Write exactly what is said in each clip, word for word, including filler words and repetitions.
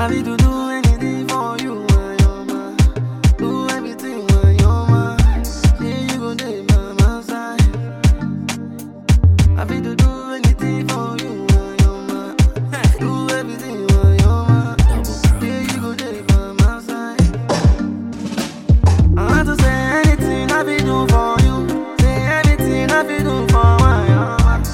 I need to do anything for you when you're mine. Do everything when you're mine. Say you go there by my side. I need to do anything for you when you're mine. Do everything when you're mine. Say you go there by my side. I want to say anything I be do for you. Say everything I be do for when you're mine.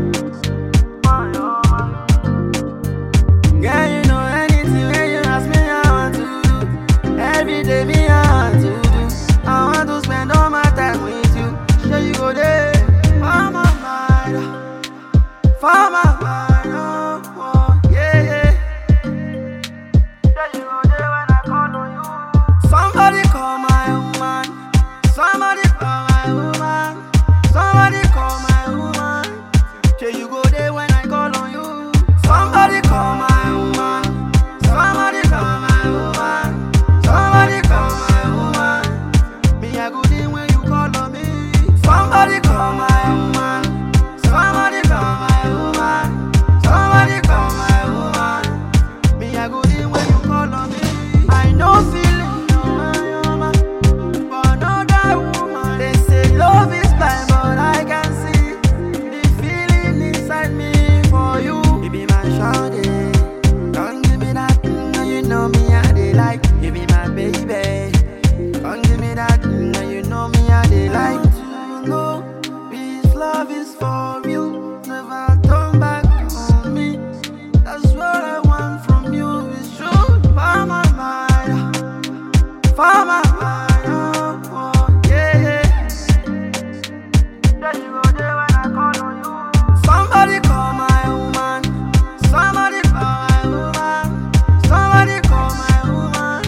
Yeah, you know anything when you ask me I want to do. Every day me I want to do. I want to spend all my time with you. Sure you go there for my mind, for my mind, oh, oh, yeah, yeah. Sure you go there when I call on you. Somebody call my woman. Somebody call my woman. Somebody call my woman. Sure you go there when I call on you. Somebody call my woman. Somebody call my woman. Somebody call my woman. Me I go there when you call on me. Somebody call my woman. Somebody call my woman. Somebody call my woman. Me I go there when you call on me. I know feeling you're my woman, but another woman. They say love is blind, but I can see the feeling inside me for you. You be my shawty. Come give me that thing, now you know me I dey like. You be my baby. Come give me that thing, now you know me I dey like. To know this love is for real. Never turn back on me. That's what I want from you. It's true. For my mind, for my mind, oh, oh, yeah, yeah. There you go there when I call on you. Somebody call my woman. Somebody call my woman. Somebody call my woman.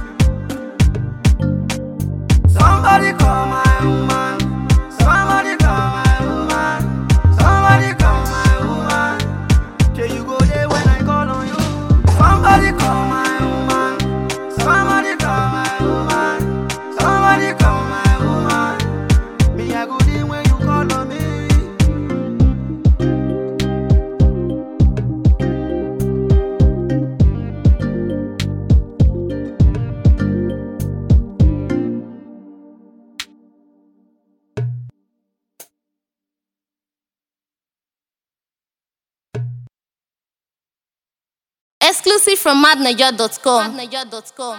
Somebody call my woman. Somebody call my woman. Somebody call my woman. Can you go there when I call on you? Somebody call my woman. Somebody call my woman. Somebody call my woman. Me I go there when you call on me. Exclusive from mad naija dot com.